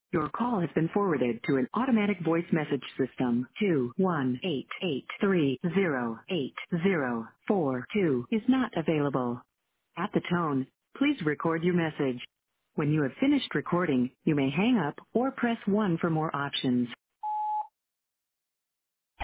Your call has been forwarded to an automatic voice message system. 218830804 is not available. At the tone, please record your message. When you have finished recording, you may hang up or press 1 for more options.